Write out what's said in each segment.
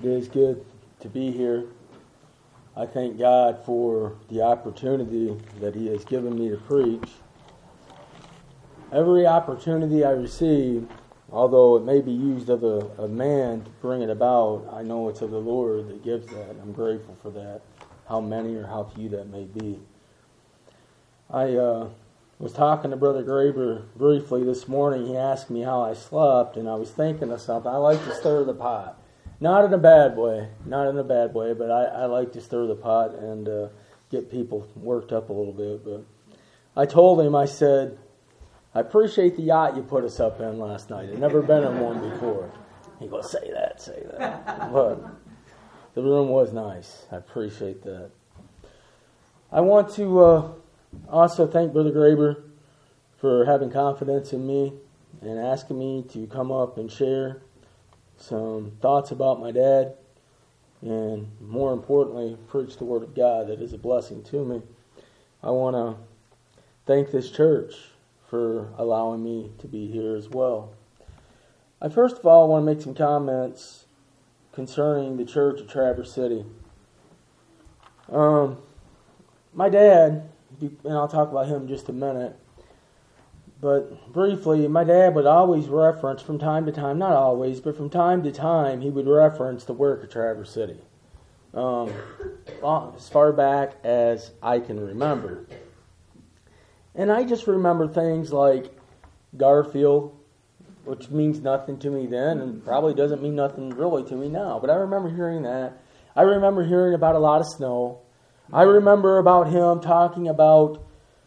It is good to be here. I thank God for the opportunity that He has given me to preach. Every opportunity I receive, although it may be used of a man to bring it about, I know it's of the Lord that gives that. I'm grateful for that, how many or how few that may be. I was talking to Brother Graber briefly this morning. He asked me how I slept, and I was thinking of something. I like to stir the pot. Not in a bad way, but I like to stir the pot and get people worked up a little bit. But I told him, I said, I appreciate the yacht you put us up in last night. I've never been in one before. He goes, say that. But the room was nice. I appreciate that. I want to also thank Brother Graber for having confidence in me and asking me to come up and share some thoughts about my dad, and more importantly, preach the Word of God that is a blessing to me. I want to thank this church for allowing me to be here as well. I first of all want to make some comments concerning the church of Traverse City. My dad, and I'll talk about him in just a minute, but briefly, my dad would always reference from time to time, not always, but from time to time, he would reference the work of Traverse City. As far back as I can remember. And I just remember things like Garfield, which means nothing to me then, and probably doesn't mean nothing really to me now. But I remember hearing that. I remember hearing about a lot of snow. I remember about him talking about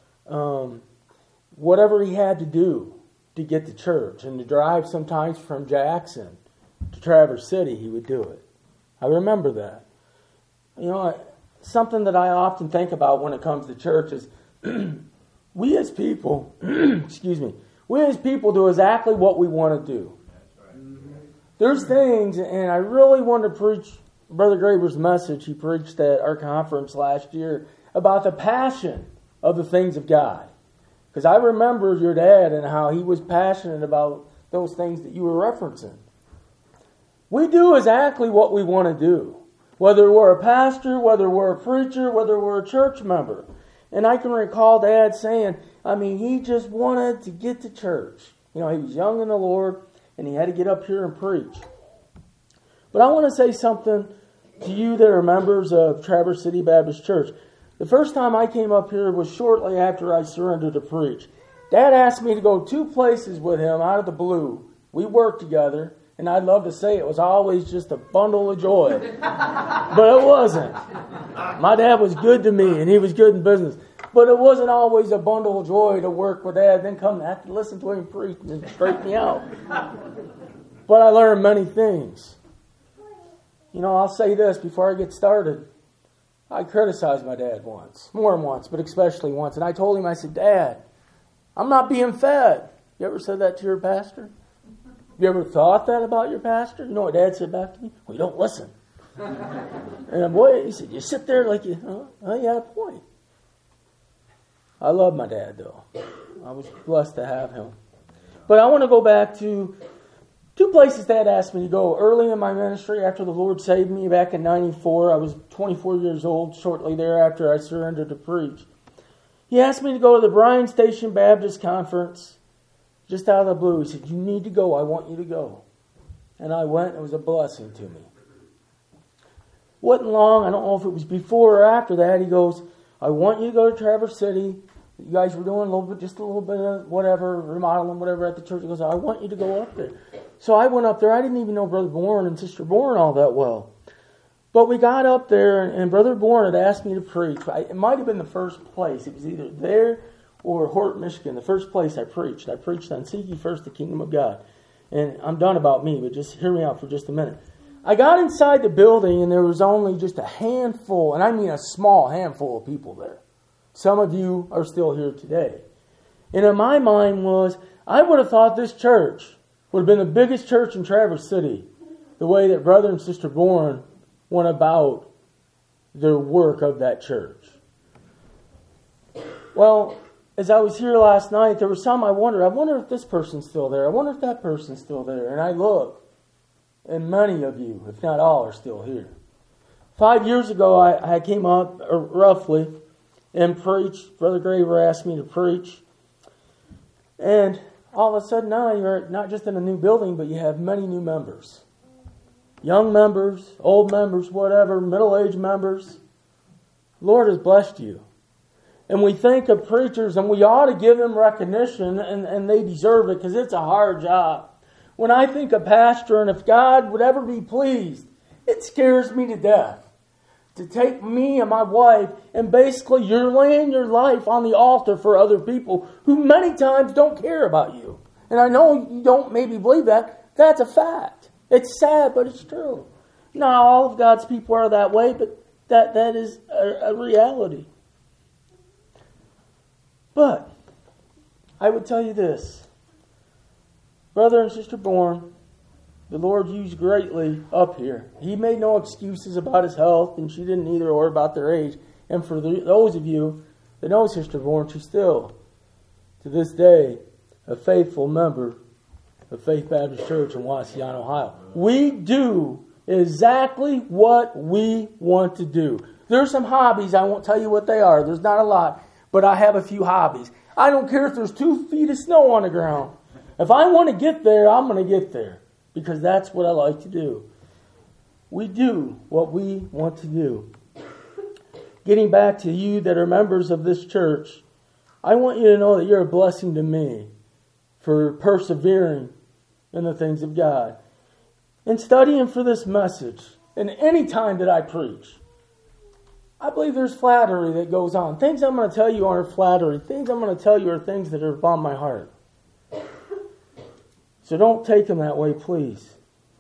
whatever he had to do to get to church, and to drive sometimes from Jackson to Traverse City, he would do it. I remember that. You know, something that I often think about when it comes to church is we as people, we as people do exactly what we want to do. That's right. There's things, and I really want to preach Brother Graber's message he preached at our conference last year about the passion of the things of God. Because I remember your dad and how he was passionate about those things that you were referencing. We do exactly what we want to do. Whether we're a pastor, whether we're a preacher, whether we're a church member. And I can recall Dad saying, he just wanted to get to church. You know, he was young in the Lord, and he had to get up here and preach. But I want to say something to you that are members of Traverse City Baptist Church. The first time I came up here was shortly after I surrendered to preach. Dad asked me to go 2 places with him out of the blue. We worked together, and I'd love to say it was always just a bundle of joy. But it wasn't. My dad was good to me, and he was good in business. But it wasn't always a bundle of joy to work with Dad, then come have to listen to him preach and straighten me out. But I learned many things. You know, I'll say this before I get started. I criticized my dad once, more than once, but especially once. And I told him, I said, Dad, I'm not being fed. You ever said that to your pastor? You ever thought that about your pastor? You know what Dad said back to me? Well, you don't listen. And boy, he said, you sit there like you, you got a point. I love my dad, though. I was blessed to have him. But I want to go back to 2 places Dad asked me to go. Early in my ministry, after the Lord saved me back in 94, I was 24 years old, shortly thereafter I surrendered to preach. He asked me to go to the Bryan Station Baptist Conference, just out of the blue. He said, you need to go. I want you to go. And I went. It was a blessing to me. Wasn't long. I don't know if it was before or after that. He goes, I want you to go to Traverse City. You guys were doing just a little bit of whatever, remodeling, whatever at the church. He goes, I want you to go up there. So I went up there. I didn't even know Brother Bourne and Sister Bourne all that well. But we got up there, and Brother Bourne had asked me to preach. It might have been the first place. It was either there or Hort, Michigan, the first place I preached. I preached on Seek Ye First the Kingdom of God. And I'm done about me, but just hear me out for just a minute. I got inside the building, and there was only just a handful, and I mean a small handful of people there. Some of you are still here today. And in my mind was, I would have thought this church would have been the biggest church in Traverse City, the way that Brother and Sister Bourne went about their work of that church. Well, as I was here last night, there were some I wonder if this person's still there. I wonder if that person's still there. And I look, And many of you, if not all, are still here. 5 years ago, I came up, roughly, and preached. Brother Graber asked me to preach. And all of a sudden now you're not just in a new building, but you have many new members. Young members, old members, whatever, middle-aged members. The Lord has blessed you. And we think of preachers, and we ought to give them recognition, and they deserve it, because it's a hard job. When I think of pastor, and if God would ever be pleased, it scares me to death. To take me and my wife, and basically you're laying your life on the altar for other people who many times don't care about you. And I know you don't maybe believe that. That's a fact. It's sad, but it's true. Not all of God's people are that way, but that is a reality. But I would tell you this. Brother and Sister Bourne, the Lord used greatly up here. He made no excuses about his health, and she didn't either, or about their age. And for those of you that know Sister Bourne, she's still, to this day, a faithful member of Faith Baptist Church in Wauseon, Ohio. We do exactly what we want to do. There's some hobbies, I won't tell you what they are. There's not a lot, but I have a few hobbies. I don't care if there's 2 feet of snow on the ground. If I want to get there, I'm going to get there. Because that's what I like to do. We do what we want to do. Getting back to you that are members of this church, I want you to know that you're a blessing to me for persevering in the things of God. And studying for this message, and any time that I preach, I believe there's flattery that goes on. Things I'm going to tell you aren't flattery. Things I'm going to tell you are things that are upon my heart. So don't take them that way, please.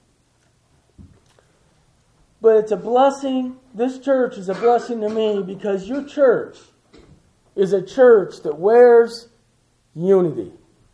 But it's a blessing. This church is a blessing to me because your church is a church that wears unity.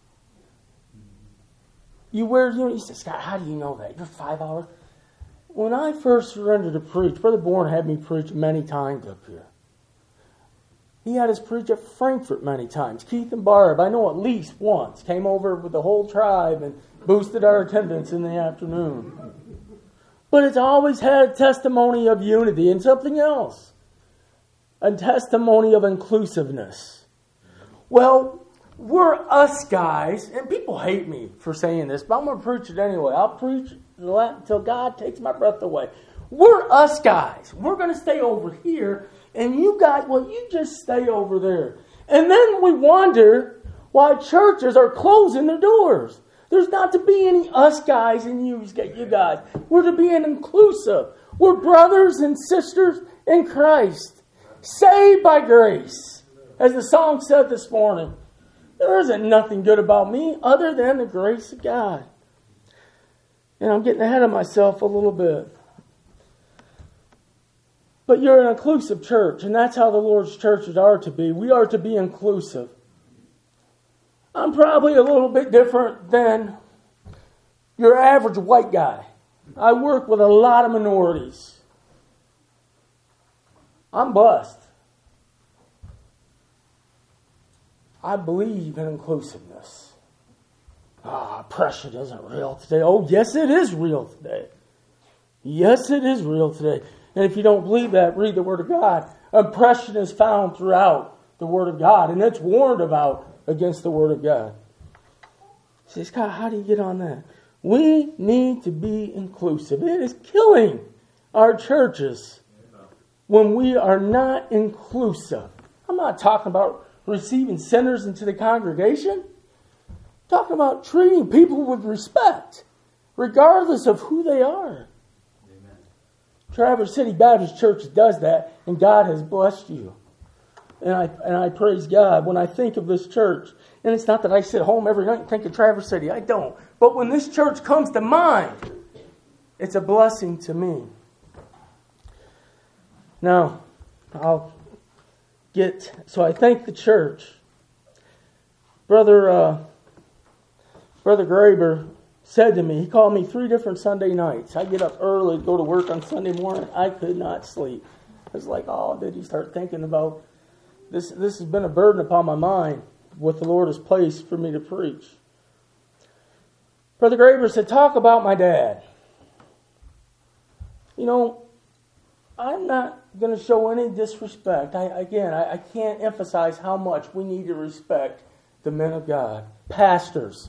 You wear unity. You say, Scott, how do you know that? You're 5 hours. When I first surrendered to preach, Brother Bourne had me preach many times up here. He had us preach at Frankfurt many times. Keith and Barb, I know at least once, came over with the whole tribe and boosted our attendance in the afternoon. But it's always had a testimony of unity and something else. A testimony of inclusiveness. Well, we're us guys, and people hate me for saying this, but I'm going to preach it anyway. I'll preach until God takes my breath away. We're us guys. We're going to stay over here. And you guys, well, you just stay over there. And then we wonder why churches are closing their doors. There's not to be any us guys and you guys. We're to be an inclusive. We're brothers and sisters in Christ. Saved by grace. As the song said this morning, there isn't nothing good about me other than the grace of God. And I'm getting ahead of myself a little bit. But you're an inclusive church, and that's how the Lord's churches are to be. We are to be inclusive. I'm probably a little bit different than your average white guy. I work with a lot of minorities. I'm blessed. I believe in inclusiveness. Oppression isn't real today. Oh, yes, it is real today. Yes, it is real today. And if you don't believe that, read the Word of God. Oppression is found throughout the Word of God, and it's warned about against the Word of God. You say, Scott, how do you get on that? We need to be inclusive. It is killing our churches when we are not inclusive. I'm not talking about receiving sinners into the congregation. I'm talking about treating people with respect, regardless of who they are. Traverse City Baptist Church does that, and God has blessed you. And I praise God when I think of this church. And it's not that I sit home every night and think of Traverse City. I don't. But when this church comes to mind, it's a blessing to me. Now, so I thank the church. Brother Graber said to me, he called me 3 different Sunday nights. I get up early to go to work on Sunday morning. I could not sleep. I was like, did you start thinking about this? This has been a burden upon my mind, what the Lord has placed for me to preach. Brother Graber said, talk about my dad. You know, I'm not going to show any disrespect. I can't emphasize how much we need to respect the men of God. Pastors,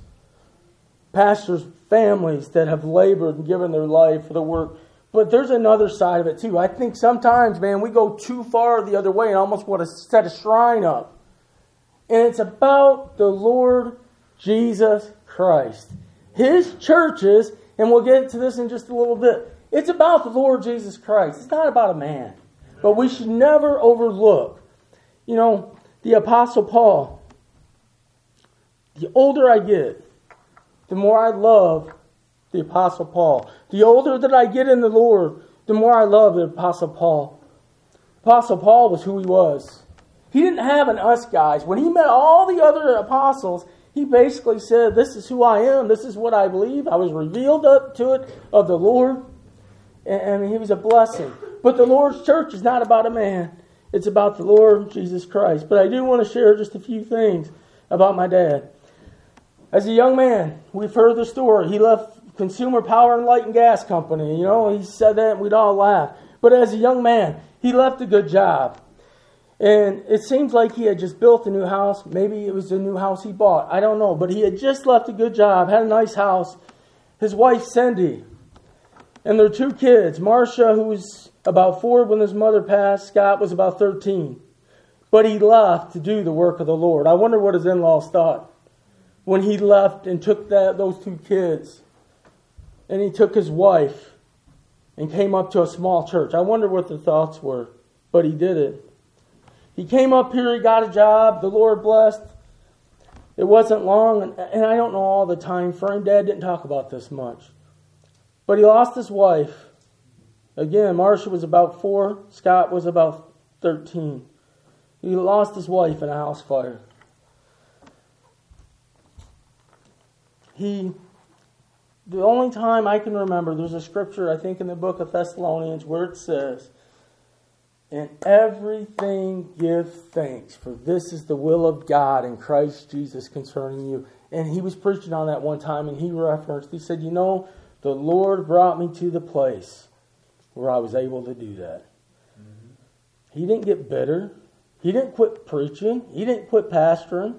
families that have labored and given their life for the work. But there's another side of it too. I think sometimes, man, we go too far the other way and almost want to set a shrine up. And it's about the Lord Jesus Christ. His churches, and we'll get to this in just a little bit, it's about the Lord Jesus Christ. It's not about a man. But we should never overlook, you know, the Apostle Paul. The older I get, the more I love the Apostle Paul. The older that I get in the Lord, the more I love the Apostle Paul. Apostle Paul was who he was. He didn't have an us guys. When he met all the other apostles, he basically said, this is who I am. This is what I believe. I was revealed up to it of the Lord. And he was a blessing. But the Lord's church is not about a man. It's about the Lord Jesus Christ. But I do want to share just a few things about my dad. As a young man, we've heard the story. He left Consumer Power and Light and Gas Company. You know, he said that and we'd all laugh. But as a young man, he left a good job. And it seems like he had just built a new house. Maybe it was a new house he bought. I don't know. But he had just left a good job, had a nice house. His wife, Cindy, and their 2 kids. Marcia, who was about 4 when his mother passed. Scott was about 13. But he left to do the work of the Lord. I wonder what his in-laws thought when he left and took those 2 kids. And he took his wife and came up to a small church. I wonder what the thoughts were. But he did it. He came up here, he got a job, the Lord blessed. It wasn't long, and I don't know all the time frame. Dad didn't talk about this much. But he lost his wife. Again, Marcia was about 4, Scott was about 13. He lost his wife in a house fire. The only time I can remember, there's a scripture, I think in the book of Thessalonians, where it says, "In everything give thanks, for this is the will of God in Christ Jesus concerning you." And he was preaching on that one time, and he said, you know, the Lord brought me to the place where I was able to do that. Mm-hmm. He didn't get bitter. He didn't quit preaching. He didn't quit pastoring.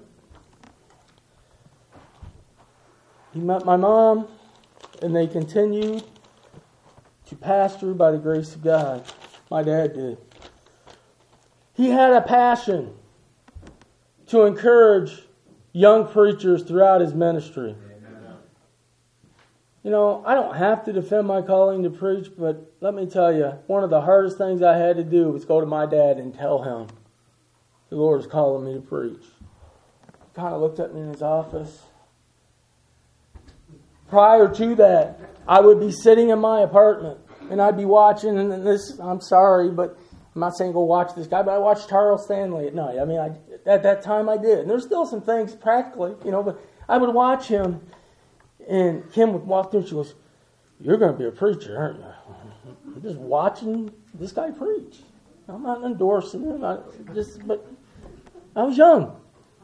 He met my mom, and they continued to pastor by the grace of God. My dad did. He had a passion to encourage young preachers throughout his ministry. Amen. You know, I don't have to defend my calling to preach, but let me tell you, one of the hardest things I had to do was go to my dad and tell him the Lord is calling me to preach. He kind of looked at me in his office. Prior to that, I would be sitting in my apartment and I'd be watching, and this, I'm sorry, but I'm not saying go watch this guy, but I watched Charles Stanley at night. I mean, at that time I did. And there's still some things practically, you know, but I would watch him, and Kim would walk through and she goes, "You're going to be a preacher, aren't you?" I'm just watching this guy preach. I'm not endorsing him, but I was young.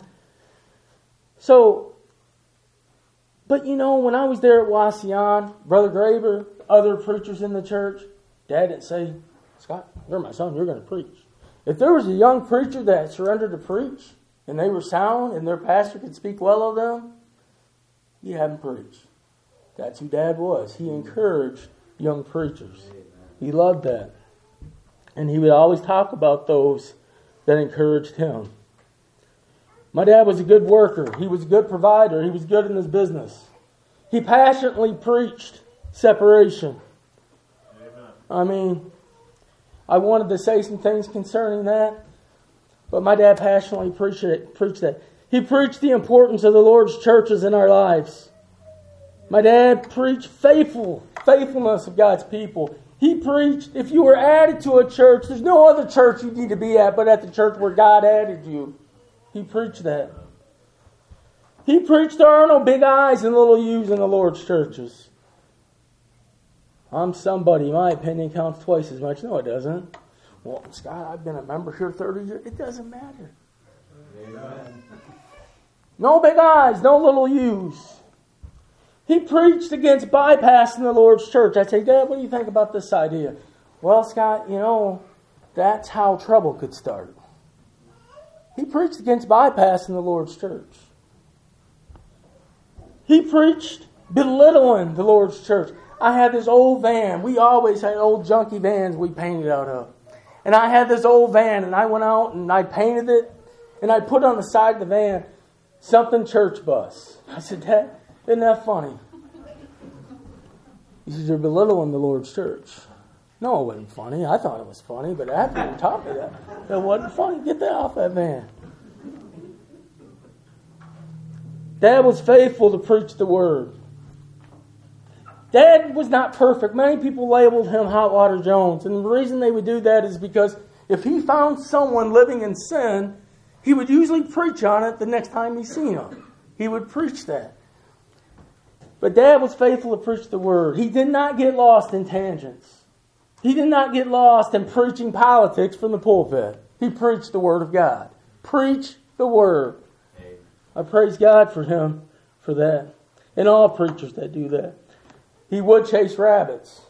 So, but you know, when I was there at Wauseon, Brother Graber, other preachers in the church, Dad didn't say, "Scott, you're my son, you're going to preach." If there was a young preacher that surrendered to preach, and they were sound, and their pastor could speak well of them, you had them preach. That's who Dad was. He encouraged young preachers. He loved that. And he would always talk about those that encouraged him. My dad was a good worker. He was a good provider. He was good in his business. He passionately preached separation. Amen. I mean, I wanted to say some things concerning that, but my dad passionately preached that. He preached the importance of the Lord's churches in our lives. My dad preached faithfulness of God's people. He preached, if you were added to a church, there's no other church you need to be at but at the church where God added you. He preached that. He preached there are no big I's and little U's in the Lord's churches. I'm somebody, my opinion counts twice as much. No, it doesn't. Well, Scott, I've been a member here 30 years. It doesn't matter. Amen. No big I's, no little U's. He preached against bypassing the Lord's church. I say, Dad, what do you think about this idea? Well, Scott, that's how trouble could start. He preached against bypassing the Lord's church. He preached belittling the Lord's church. I had this old van. We always had old junky vans we painted out of. And I had this old van, and I went out and I painted it, and I put on the side of the van, something church bus. I said, Dad, isn't that funny? He said, you're belittling the Lord's church. No, it wasn't funny. I thought it was funny, but after you taught me that, it wasn't funny. Get that off that van. Dad was faithful to preach the word. Dad was not perfect. Many people labeled him Hot Water Jones. And the reason they would do that is because if he found someone living in sin, he would usually preach on it the next time he seen them. He would preach that. But Dad was faithful to preach the word. He did not get lost in tangents. He did not get lost in preaching politics from the pulpit. He preached the word of God. Preach the word. I praise God for him for that. And all preachers that do that. He would chase rabbits.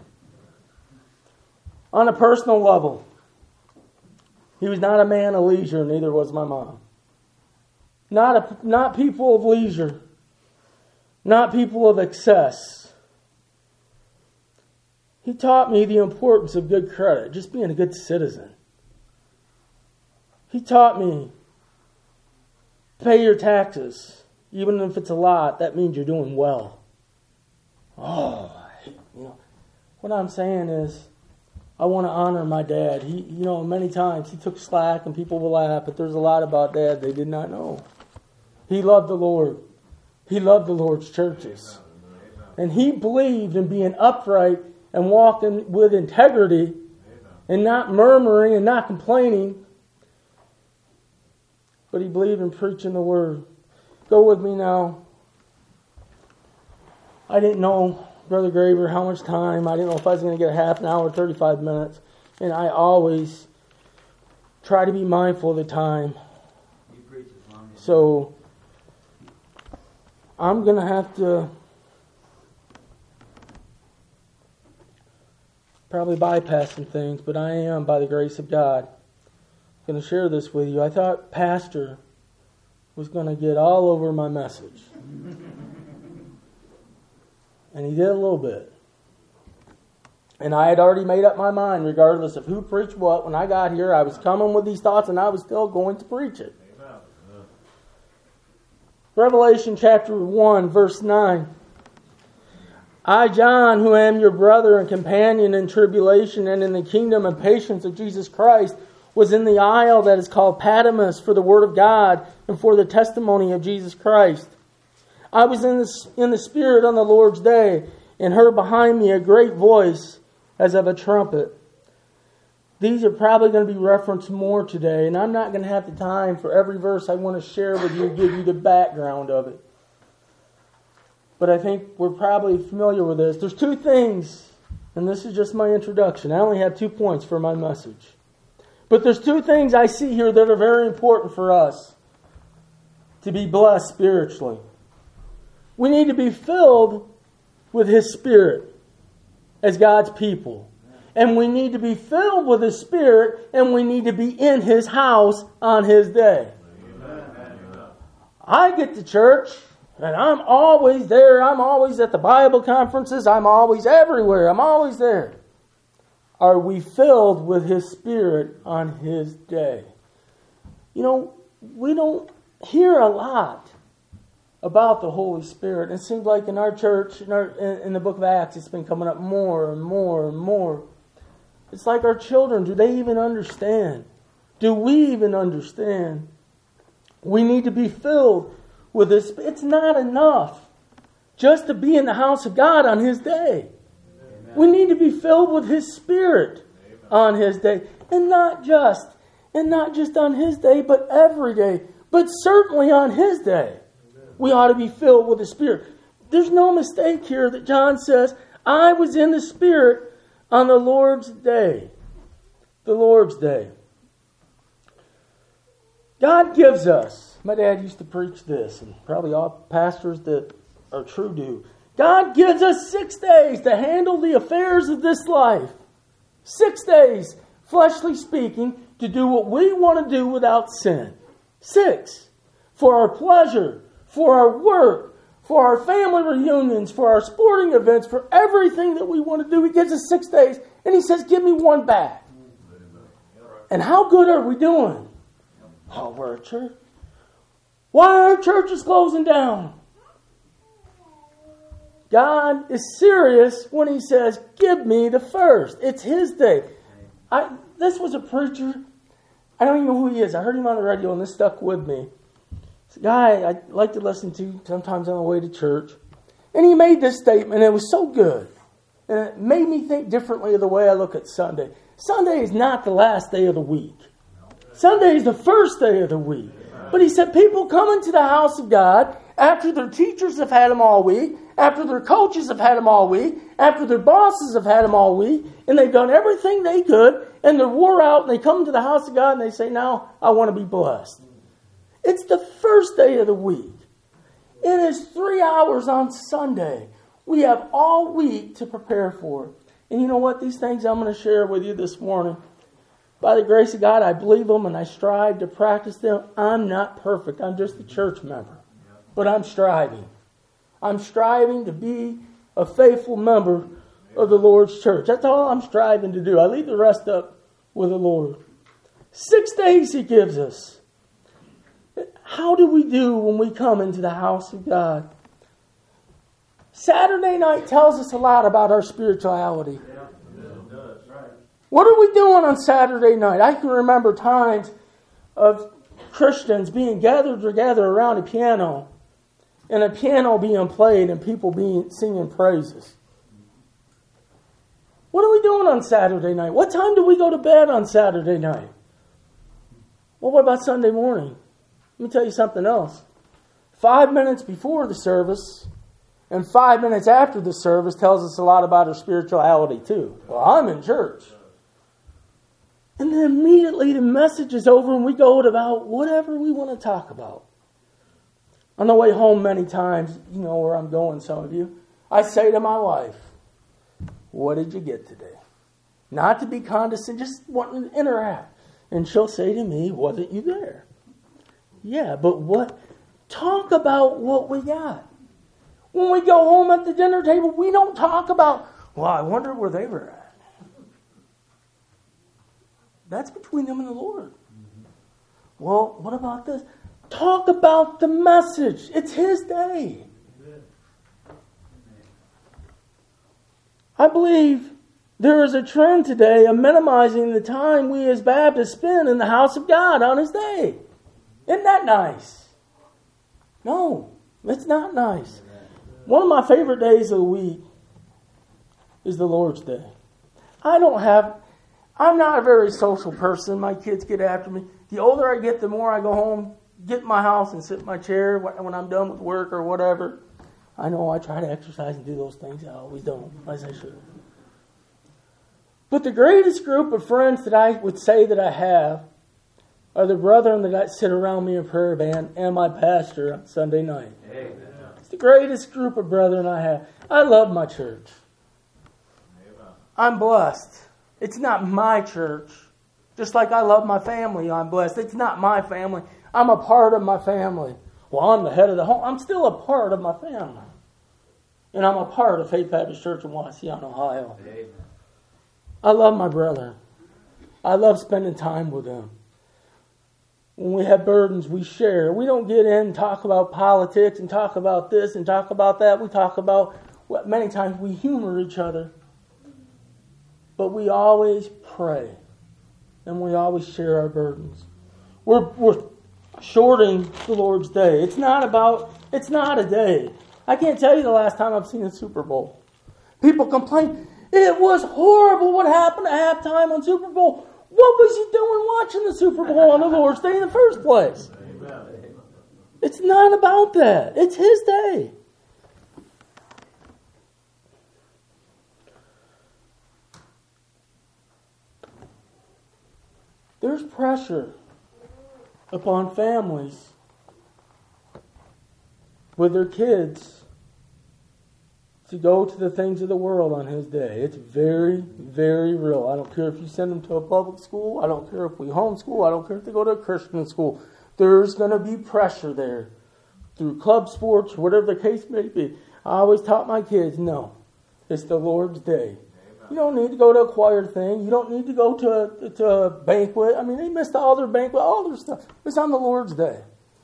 On a personal level, he was not a man of leisure, neither was my mom. Not people of leisure. Not people of excess. He taught me the importance of good credit, just being a good citizen. He taught me, pay your taxes. Even if it's a lot, that means you're doing well. What I'm saying is, I want to honor my dad. He, many times he took slack and people will laugh, but there's a lot about Dad they did not know. He loved the Lord. He loved the Lord's churches. And he believed in being upright and walking with integrity and not murmuring and not complaining. But he believed in preaching the word. Go with me now. I didn't know, Brother Graver, how much time. I didn't know if I was going to get a half an hour, 35 minutes. And I always try to be mindful of the time. So I'm going to have to probably bypass some things, but I am, by the grace of God, going to share this with you. I thought Pastor was going to get all over my message. And he did a little bit. And I had already made up my mind, regardless of who preached what. When I got here, I was coming with these thoughts, and I was still going to preach it. Revelation chapter 1, verse 9. I, John, who am your brother and companion in tribulation and in the kingdom and patience of Jesus Christ, was in the isle that is called Patmos for the word of God and for the testimony of Jesus Christ. I was in the Spirit on the Lord's day and heard behind me a great voice as of a trumpet. These are probably going to be referenced more today, and I'm not going to have the time for every verse I want to share with you, give you the background of it. But I think we're probably familiar with this. There's two things, and this is just my introduction. I only have 2 points for my message. But there's 2 things I see here that are very important for us to be blessed spiritually. We need to be filled with His Spirit as God's people. And we need to be filled with His Spirit, and we need to be in His house on His day. Amen. I get to church, and I'm always there. I'm always at the Bible conferences. I'm always everywhere. I'm always there. Are we filled with His Spirit on His day? We don't hear a lot about the Holy Spirit. It seems like in our church, in the book of Acts, it's been coming up more and more and more. It's like our children. Do they even understand? Do we even understand? We need to be filled with this. It's not enough just to be in the house of God on His day. Amen. We need to be filled with His Spirit on His day. And not just on His day, but every day. But certainly on His day. We ought to be filled with the Spirit. There's no mistake here that John says, I was in the Spirit on the Lord's day. The Lord's day. God gives us, my dad used to preach this, and probably all pastors that are true do. God gives us 6 days to handle the affairs of this life. 6 days, fleshly speaking, to do what we want to do without sin. 6. For our pleasure, for our work, for our family reunions, for our sporting events, for everything that we want to do. He gives us 6 days, and He says, give me one back. And how good are we doing? Oh, we're a church. Why are churches closing down? God is serious when He says, give me the first. It's His day. This was a preacher. I don't even know who he is. I heard him on the radio and this stuck with me. It's a guy I like to listen to sometimes on the way to church. And he made this statement and it was so good. And it made me think differently of the way I look at Sunday. Sunday is not the last day of the week. Sunday is the first day of the week. But he said people come into the house of God after their teachers have had them all week, after their coaches have had them all week, after their bosses have had them all week, and they've done everything they could, and they're wore out, and they come to the house of God, and they say, now I want to be blessed. It's the first day of the week. It is 3 hours on Sunday. We have all week to prepare for it. And you know what? These things I'm going to share with you this morning, by the grace of God, I believe them, and I strive to practice them. I'm not perfect. I'm just a church member. But I'm striving. I'm striving to be a faithful member of the Lord's church. That's all I'm striving to do. I leave the rest up with the Lord. 6 days He gives us. How do we do when we come into the house of God? Saturday night tells us a lot about our spirituality. What are we doing on Saturday night? I can remember times of Christians being gathered together around a piano, and a piano being played and people singing praises. What are we doing on Saturday night? What time do we go to bed on Saturday night? Well, what about Sunday morning? Let me tell you something else. 5 minutes before the service and 5 minutes after the service tells us a lot about our spirituality too. Well, I'm in church. And then immediately the message is over and we go about whatever we want to talk about. On the way home many times, you know where I'm going, some of you, I say to my wife, what did you get today? Not to be condescending, just wanting to interact. And she'll say to me, wasn't you there? Yeah, but what? Talk about what we got. When we go home at the dinner table, we don't talk about, well, I wonder where they were at. That's between them and the Lord. Well, what about this? Talk about the message. It's His day. I believe there is a trend today of minimizing the time we as Baptists spend in the house of God on His day. Isn't that nice? No, it's not nice. One of my favorite days of the week is the Lord's Day. I'm not a very social person. My kids get after me. The older I get, the more I go home, get in my house and sit in my chair when I'm done with work or whatever. I know I try to exercise and do those things. I always don't, as I should. But the greatest group of friends that I would say that I have are the brethren that sit around me in prayer band and my pastor on Sunday night. Amen. It's the greatest group of brethren I have. I love my church. Amen. I'm blessed. It's not my church. Just like I love my family, I'm blessed. It's not my family. I'm a part of my family. Well, I'm the head of the home. I'm still a part of my family. And I'm a part of Faith Baptist Church in Waseon, Ohio. Amen. I love my brother. I love spending time with them. When we have burdens, we share. We don't get in and talk about politics and talk about this and talk about that. We talk about what many times we humor each other. But we always pray. And we always share our burdens. We're shorting the Lord's Day. It's not a day. I can't tell you the last time I've seen a Super Bowl. People complain, it was horrible what happened at halftime on Super Bowl. What was you doing watching the Super Bowl on the Lord's Day in the first place? Amen. It's not about that. It's His day. There's pressure upon families with their kids to go to the things of the world on His day. It's very, very real. I don't care if you send them to a public school. I don't care if we homeschool. I don't care if they go to a Christian school. There's going to be pressure there through club sports, whatever the case may be. I always taught my kids, no, it's the Lord's day. You don't need to go to a choir thing. You don't need to go to a banquet. I mean, they missed all their banquet, all their stuff. It's on the Lord's day.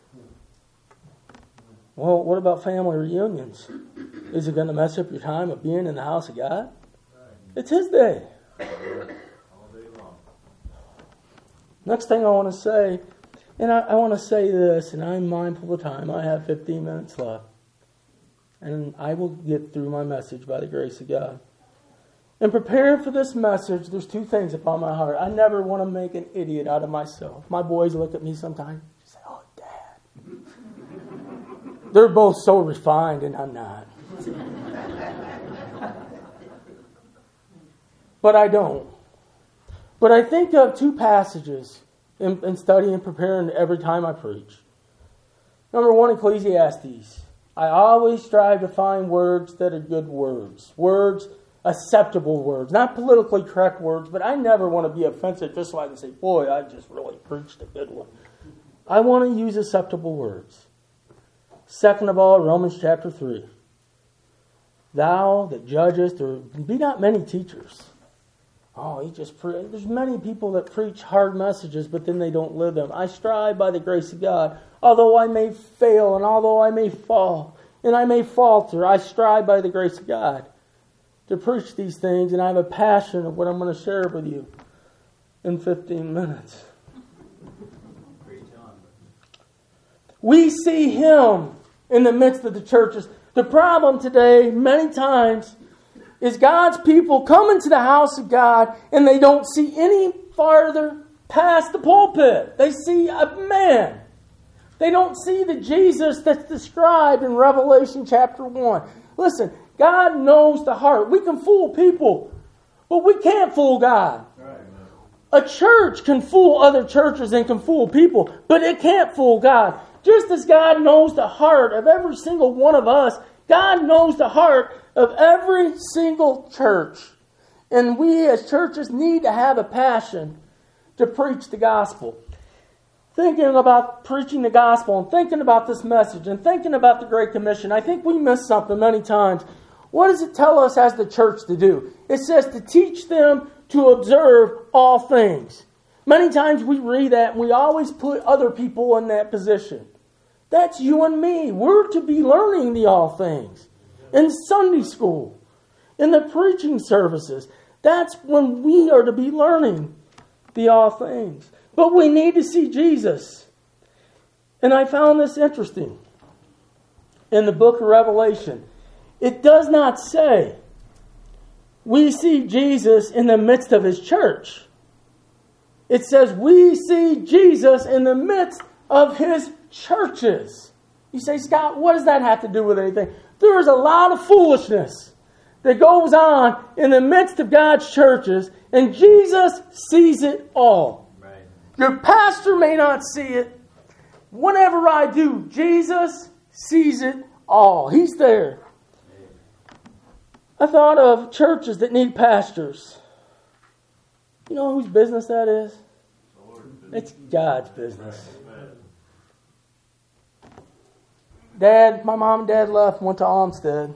Well, what about family reunions? Is it going to mess up your time of being in the house of God? It's His day. Next thing I want to say, and I want to say this, and I'm mindful of time. I have 15 minutes left. And I will get through my message by the grace of God. In preparing for this message, there's two things upon my heart. I never want to make an idiot out of myself. My boys look at me sometimes and say, "Oh, Dad." They're both so refined, and I'm not. But I don't. But I think of two passages in studying and preparing every time I preach. Number one, Ecclesiastes. I always strive to find words that are good words. Words, acceptable words. Not politically correct words, but I never want to be offensive just so I can say, boy, I just really preached a good one. I want to use acceptable words. Second of all, Romans chapter 3. Thou that judgest, there be not many teachers. Oh, there's many people that preach hard messages, but then they don't live them. I strive by the grace of God, although I may fail and although I may fall and I may falter, I strive by the grace of God to preach these things, and I have a passion of what I'm going to share with you in 15 minutes. We see Him in the midst of the churches. The problem today, many times, is God's people come into the house of God and they don't see any farther past the pulpit. They see a man. They don't see the Jesus that's described in Revelation chapter 1. Listen, God knows the heart. We can fool people, but we can't fool God. A church can fool other churches and can fool people, but it can't fool God. Just as God knows the heart of every single one of us, God knows the heart of every single church. And we as churches need to have a passion to preach the gospel. Thinking about preaching the gospel and thinking about this message and thinking about the Great Commission, I think we miss something many times. What does it tell us as the church to do? It says to teach them to observe all things. Many times we read that and we always put other people in that position. That's you and me. We're to be learning the all things. In Sunday school, in the preaching services, that's when we are to be learning the all things. But we need to see Jesus. And I found this interesting. In the book of Revelation, it does not say we see Jesus in the midst of His church. It says we see Jesus in the midst of His churches. You say, Scott, what does that have to do with anything? There is a lot of foolishness that goes on in the midst of God's churches, and Jesus sees it all. Right. Your pastor may not see it. Whatever I do, Jesus sees it all. He's there. I thought of churches that need pastors. You know whose business that is? It's God's business. My mom and Dad left and went to Olmsted.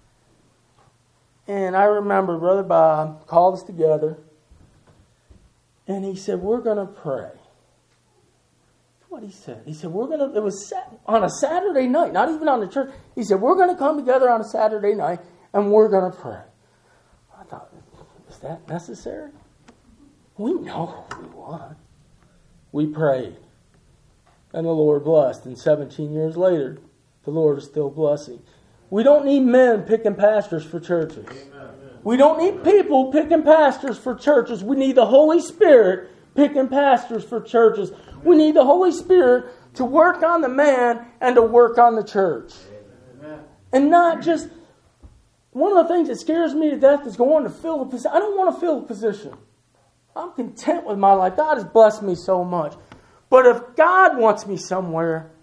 And I remember Brother Bob called us together. And he said, we're going to pray. That's what he said. He said, it was on a Saturday night, not even on the church. He said, we're going to come together on a Saturday night and we're going to pray. I thought, is that necessary? We know what we want. We prayed. And the Lord blessed. And 17 years later, the Lord is still blessing. We don't need men picking pastors for churches. Amen. We don't need people picking pastors for churches. We need the Holy Spirit picking pastors for churches. We need the Holy Spirit to work on the man and to work on the church. Amen. And not just... One of the things that scares me to death is going to fill a position. I don't want to fill a position. I'm content with my life. God has blessed me so much. But if God wants me somewhere,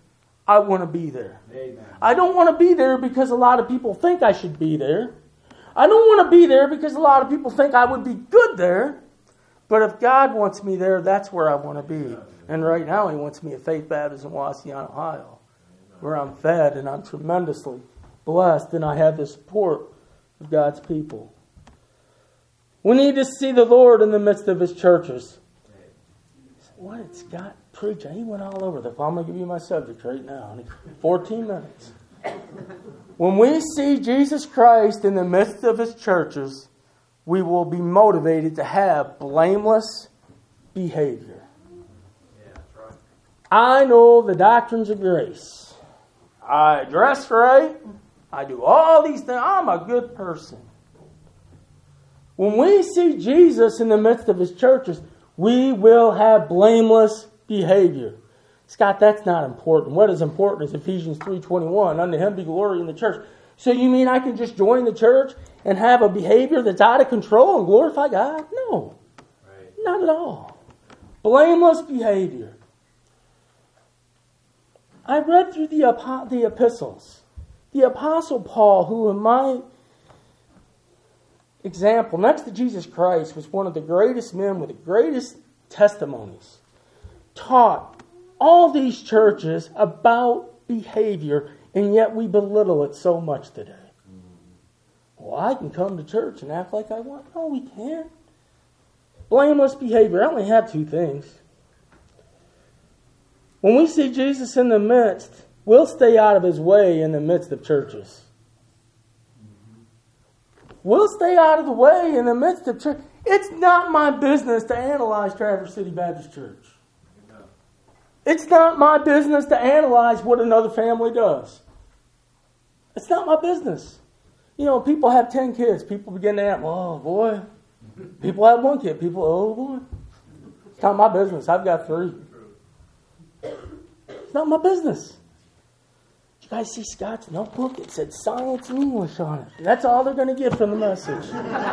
I want to be there. Amen. I don't want to be there because a lot of people think I should be there. I don't want to be there because a lot of people think I would be good there. But if God wants me there, that's where I want to be. And right now He wants me at Faith Baptist in Wauseon, Ohio, where I'm fed and I'm tremendously blessed and I have the support of God's people. We need to see the Lord in the midst of His churches. What did Scott preach? He went all over the. I'm going to give you my subject right now. 14 minutes. When we see Jesus Christ in the midst of His churches, we will be motivated to have blameless behavior. Yeah, that's right. I know the doctrines of grace. I dress right. I do all these things. I'm a good person. When we see Jesus in the midst of His churches, we will have blameless behavior. Scott, that's not important. What is important is Ephesians 3:21. Unto Him be glory in the church. So you mean I can just join the church and have a behavior that's out of control and glorify God? No. Right. Not at all. Blameless behavior. I read through the epistles. The Apostle Paul, who in my example, next to Jesus Christ, was one of the greatest men with the greatest testimonies, taught all these churches about behavior, and yet we belittle it so much today. Well, I can come to church and act like I want. No, we can't. Blameless behavior. I only have two things. When we see Jesus in the midst, we'll stay out of His way in the midst of churches. We'll stay out of the way in the midst of church. It's not my business to analyze Traverse City Baptist Church. It's not my business to analyze what another family does. It's not my business. You know, people have 10 kids. People begin to ask, oh boy. People have 1 kid. People, oh boy. It's not my business. I've got 3. It's not my business. Did you guys see Scott's notebook? It said science and English on it. That's all they're going to get from the message.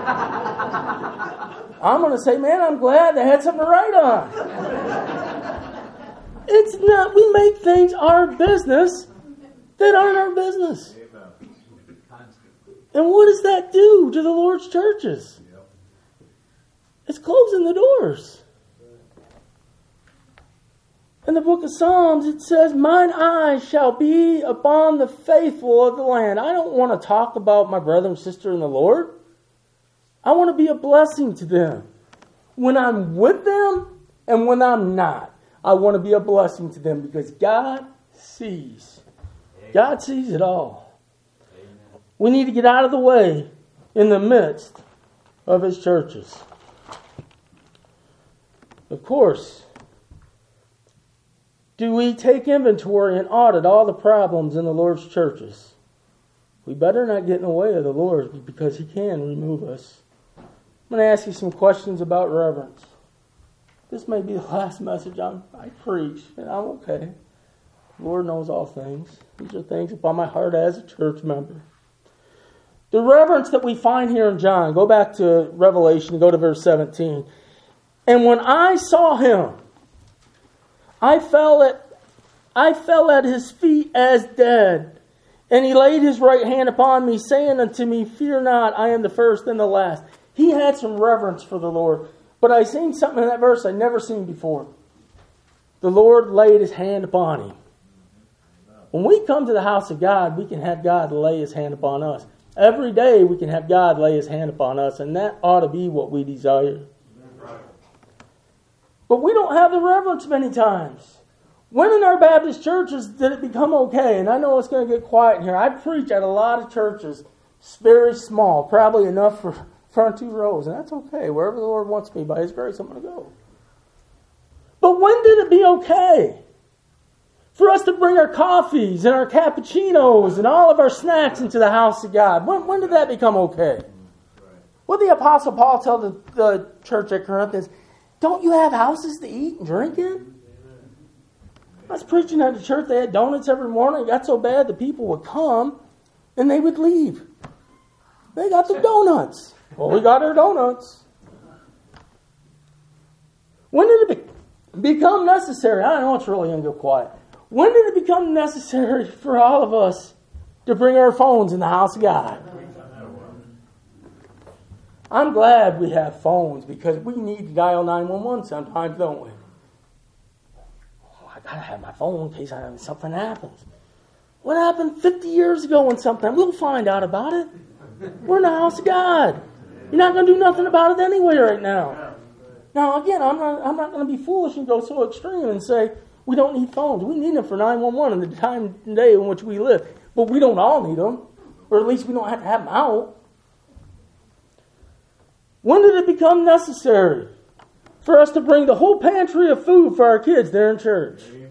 I'm going to say, man, I'm glad they had something to write on. It's not, we make things our business that aren't our business. And what does that do to the Lord's churches? It's closing the doors. In the book of Psalms, it says, mine eyes shall be upon the faithful of the land. I don't want to talk about my brother and sister in the Lord. I want to be a blessing to them. When I'm with them and when I'm not, I want to be a blessing to them because God sees. God sees it all. We need to get out of the way in the midst of His churches. Of course, do we take inventory and audit all the problems in the Lord's churches? We better not get in the way of the Lord because He can remove us. I'm going to ask you some questions about reverence. This may be the last message I preach, and I'm okay. The Lord knows all things. These are things upon my heart as a church member. The reverence that we find here in John, go back to Revelation, go to verse 17. And when I saw Him, I fell at His feet as dead. And He laid His right hand upon me, saying unto me, fear not, I am the first and the last. He had some reverence for the Lord. But I seen something in that verse I'd never seen before. The Lord laid His hand upon him. When we come to the house of God, we can have God lay His hand upon us. Every day we can have God lay His hand upon us, and that ought to be what we desire. But we don't have the reverence many times. When in our Baptist churches did it become okay? And I know it's going to get quiet in here. I preach at a lot of churches, very small, probably enough for front 2 rows, and that's okay. Wherever the Lord wants me, by His grace, I'm going to go. But when did it be okay for us to bring our coffees and our cappuccinos and all of our snacks into the house of God? When did that become okay? What did the Apostle Paul tell the church at Corinth is, don't you have houses to eat and drink in? I was preaching at the church. They had donuts every morning. It got so bad the people would come and they would leave. They got the donuts. Well, we got our donuts. When did it become necessary? I know it's really going to go quiet. When did it become necessary for all of us to bring our phones in the house of God? I'm glad we have phones because we need to dial 911 sometimes, don't we? Oh, I gotta have my phone in case something happens. What happened 50 years ago when something? We'll find out about it. We're in the house of God. You're not going to do nothing about it anyway right now. Now, again, I'm not going to be foolish and go so extreme and say we don't need phones. We need them for 911 in the time and day in which we live. But we don't all need them. Or at least we don't have to have them out. When did it become necessary for us to bring the whole pantry of food for our kids there in church? Amen.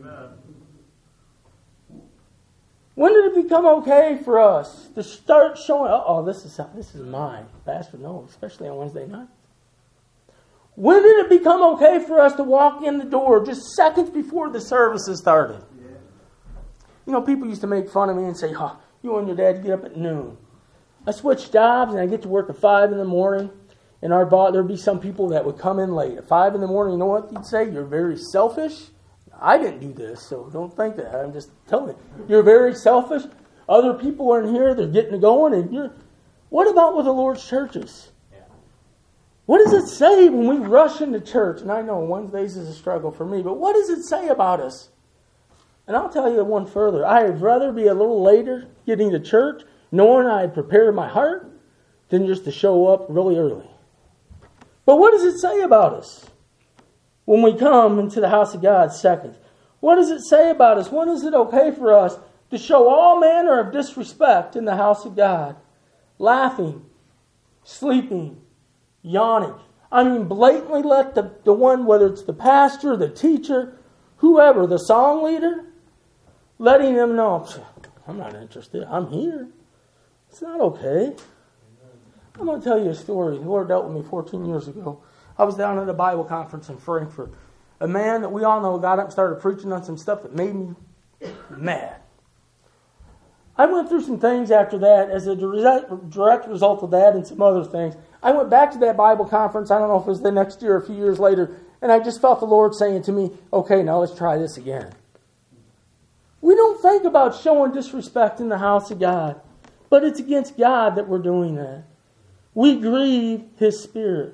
When did it become okay for us to start showing, this is mine. Pastor, no, especially on Wednesday night. When did it become okay for us to walk in the door just seconds before the services started? Yeah. You know, people used to make fun of me and say, you and your dad get up at noon. I switched jobs and I get to work at 5 in the morning. And there'd be some people that would come in late. At 5 in the morning, you know what you'd say? You're very selfish. I didn't do this, so don't think that. I'm just telling you. You're very selfish. Other people are in here, they're getting going, and what about with the Lord's churches? Yeah. What does it say when we rush into church? And I know Wednesdays is a struggle for me, but what does it say about us? And I'll tell you one further. I'd rather be a little later getting to church, knowing I had prepared my heart, than just to show up really early. But what does it say about us when we come into the house of God seconds? What does it say about us? When is it okay for us to show all manner of disrespect in the house of God? Laughing, sleeping, yawning. I mean, blatantly let the one, whether it's the pastor, the teacher, whoever, the song leader, letting them know, I'm not interested. I'm here. It's not okay. I'm going to tell you a story. The Lord dealt with me 14 years ago. I was down at a Bible conference in Frankfurt. A man that we all know got up and started preaching on some stuff that made me mad. I went through some things after that as a direct result of that and some other things. I went back to that Bible conference, I don't know if it was the next year or a few years later, and I just felt the Lord saying to me, okay, now let's try this again. We don't think about showing disrespect in the house of God, but it's against God that we're doing that. We grieve His Spirit.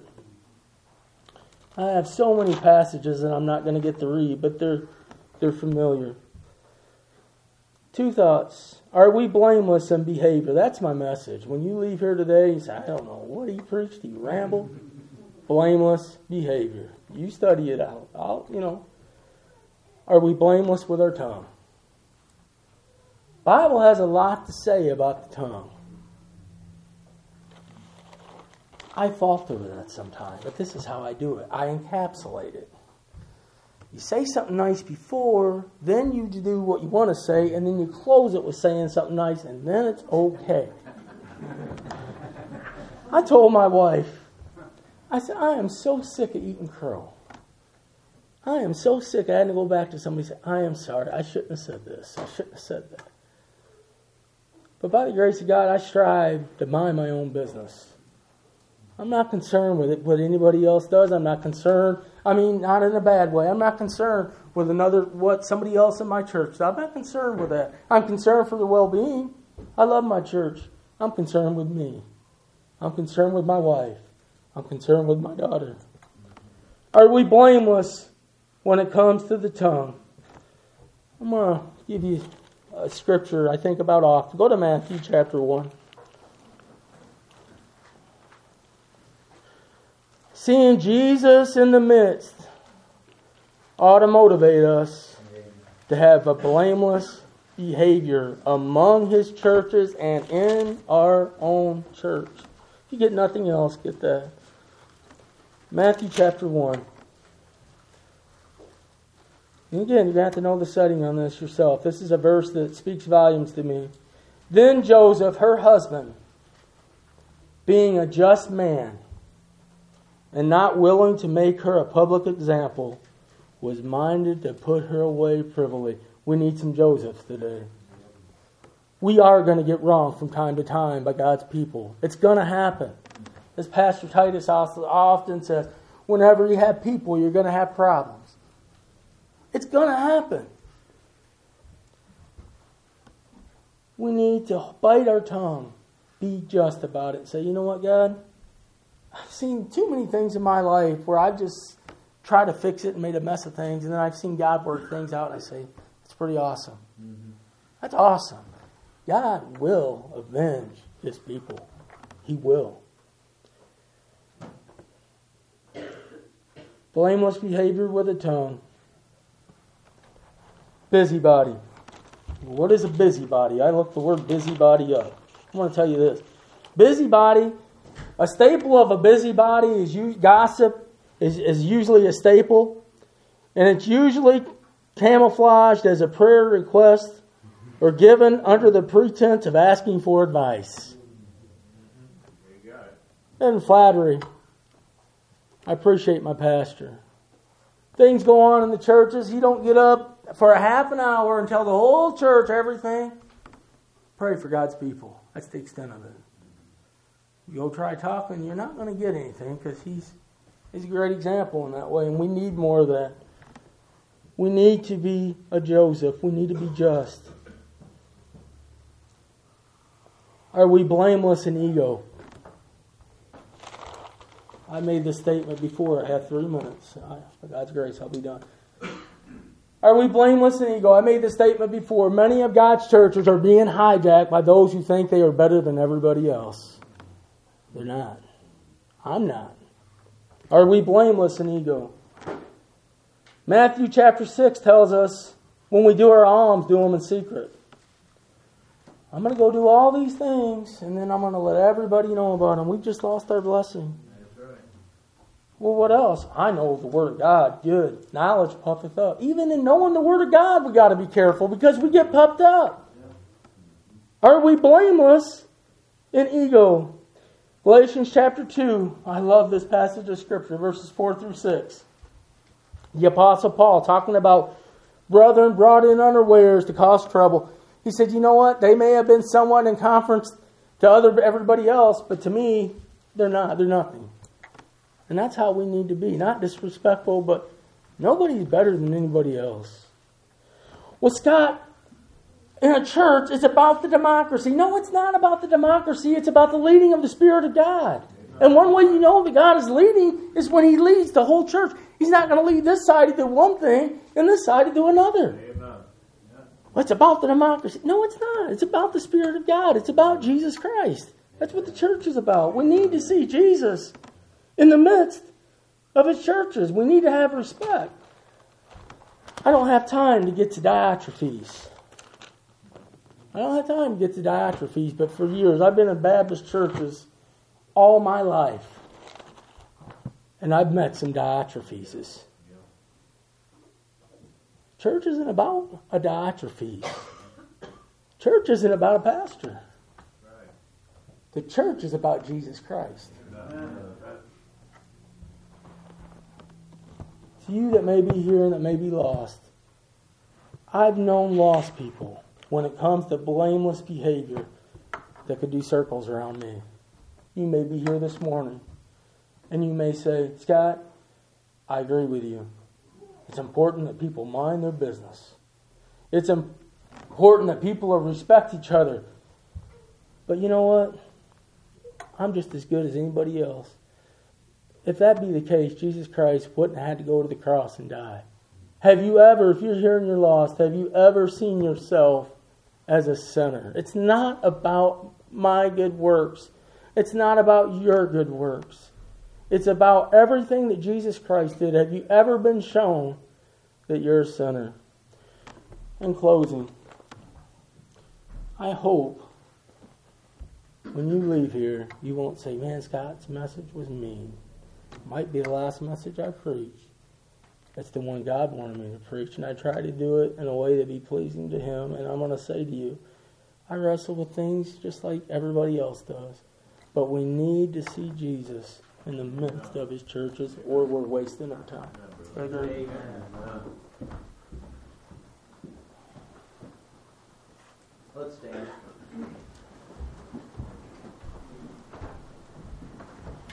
I have so many passages that I'm not going to get to read, but they're familiar. 2 thoughts. Are we blameless in behavior? That's my message. When you leave here today, you say, I don't know what he preached. He rambled. Blameless behavior. You study it out. Are we blameless with our tongue? Bible has a lot to say about the tongue. I falter with that sometimes, but this is how I do it. I encapsulate it. You say something nice before, then you do what you want to say, and then you close it with saying something nice, and then it's okay. I told my wife, I said, I am so sick of eating crow. I am so sick. I had to go back to somebody and say, I am sorry. I shouldn't have said this. I shouldn't have said that. But by the grace of God, I strive to mind my own business. I'm not concerned with it, what anybody else does. I'm not concerned. I mean, not in a bad way. I'm not concerned with what somebody else in my church does. I'm not concerned with that. I'm concerned for their well-being. I love my church. I'm concerned with me. I'm concerned with my wife. I'm concerned with my daughter. Are we blameless when it comes to the tongue? I'm going to give you a scripture I think about often. Go to Matthew chapter 1. Seeing Jesus in the midst ought to motivate us to have a blameless behavior among His churches and in our own church. If you get nothing else, get that. Matthew chapter 1. And again, you have to know the setting on this yourself. This is a verse that speaks volumes to me. Then Joseph, her husband, being a just man, and not willing to make her a public example, was minded to put her away privily. We need some Josephs today. We are going to get wrong from time to time by God's people. It's going to happen. As Pastor Titus often says, whenever you have people, you're going to have problems. It's going to happen. we need to bite our tongue, be just about it, say, you know what, God? I've seen too many things in my life where I've just tried to fix it and made a mess of things, and then I've seen God work things out, and I say, that's pretty awesome. Mm-hmm. That's awesome. God will avenge His people. He will. Blameless behavior with a tongue. Busybody. What is a busybody? I looked the word busybody up. I want to tell you this. Busybody, a staple of a busybody is gossip is usually a staple. And it's usually camouflaged as a prayer request or given under the pretense of asking for advice. And flattery. I appreciate my pastor. Things go on in the churches. He don't get up for a half an hour and tell the whole church everything. Pray for God's people. That's the extent of it. You go try talking, you're not going to get anything because he's a great example in that way. And we need more of that. We need to be a Joseph. We need to be just. Are we blameless in ego? I made this statement before. I have 3 minutes. By God's grace, I'll be done. Are we blameless in ego? I made this statement before. Many of God's churches are being hijacked by those who think they are better than everybody else. They're not. I'm not. Are we blameless in ego? Matthew chapter 6 tells us when we do our alms, do them in secret. I'm going to go do all these things, and then I'm going to let everybody know about them. We've just lost our blessing. Well, what else? I know the Word of God. Good. Knowledge puffeth up. Even in knowing the Word of God, we got to be careful because we get puffed up. Are we blameless in ego? Galatians chapter 2. I love this passage of Scripture, verses 4 through 6. The Apostle Paul talking about brethren brought in unawares to cause trouble. He said, you know what? They may have been somewhat in conference to everybody else, but to me, they're not. They're nothing. And that's how we need to be. Not disrespectful, but nobody's better than anybody else. Well, Scott, in a church, it's about the democracy. No, it's not about the democracy. It's about the leading of the Spirit of God. And one way you know that God is leading is when He leads the whole church. He's not going to lead this side to do one thing and this side to do another. Well, it's about the democracy. No, it's not. It's about the Spirit of God. It's about Jesus Christ. That's what the church is about. We need to see Jesus in the midst of His churches. We need to have respect. I don't have time to get to Diotrephes. But for years, I've been in Baptist churches all my life. And I've met some Diotrephes. Church isn't about a Diotrephes. Church isn't about a pastor. The church is about Jesus Christ. To you that may be here and that may be lost, I've known lost people when it comes to blameless behavior that could do circles around me. You may be here this morning and you may say, Scott, I agree with you. It's important that people mind their business. It's important that people respect each other. But you know what? I'm just as good as anybody else. If that be the case, Jesus Christ wouldn't have had to go to the cross and die. Have you ever, if you're here and you're lost, have you ever seen yourself as a sinner? It's not about my good works. It's not about your good works. It's about everything that Jesus Christ did. Have you ever been shown that you're a sinner? In closing, I hope when you leave here, you won't say, man, Scott's message was mean. Might be the last message I preach. That's the one God wanted me to preach, and I try to do it in a way that be pleasing to Him. And I'm going to say to you, I wrestle with things just like everybody else does. But we need to see Jesus in the midst of His churches, or we're wasting our time. Amen. Let's stand.